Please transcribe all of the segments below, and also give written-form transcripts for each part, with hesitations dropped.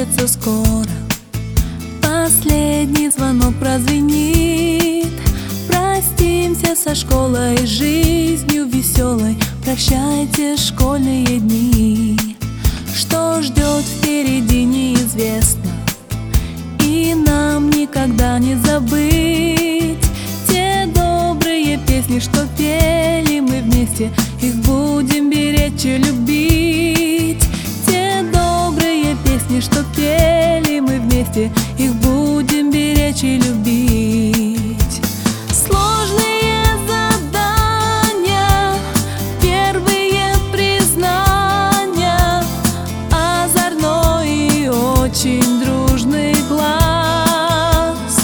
кончатся скоро. Последний звонок прозвенит. Простимся со школой, жизнью веселой. Прощайте школьные дни. Что ждет впереди, неизвестно, и нам никогда не забыть те добрые песни, что пели мы вместе. Их будем беречь и любить. Те добрые песни, что пели мы вместе. Их будем беречь и любить. Сложные задания, первые признания, озорной и очень дружный глаз.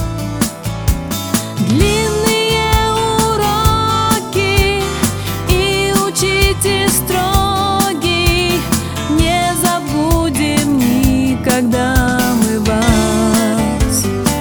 Длинные уроки и учитель строгий. Не забудем никогда мы вас.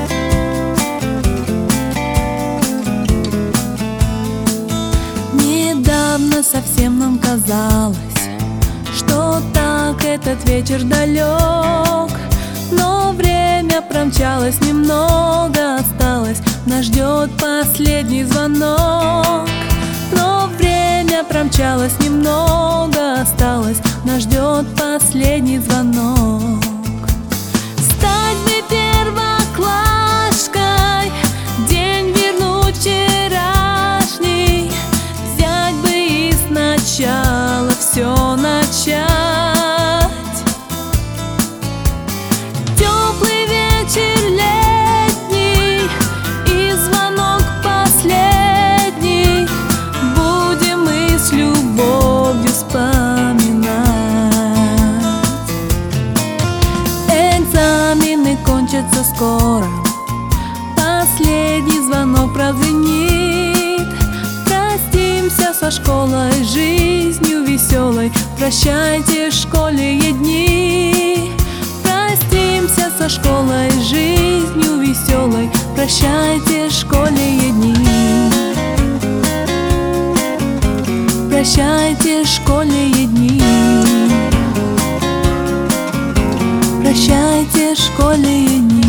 Недавно совсем нам казалось, что так этот вечер далек, но время промчалось, немного осталось. Нас ждет последний звонок. Но время промчалось, немного осталось. Нас ждет последний звонок. Стать бы первоклашкой, день вернуть вчерашний, взять бы и сначала все начать. Теплый вечер летний и звонок последний будем мы с любовью вспоминать. Экзамены кончатся скоро. Последний звонок прозвенит. Простимся со школой, жизнью веселой. Прощайте школьные дни. Простимся со школой, жизнью веселой. Прощайте школьные дни. Прощайте школьные дни. Прощайте школьные дни.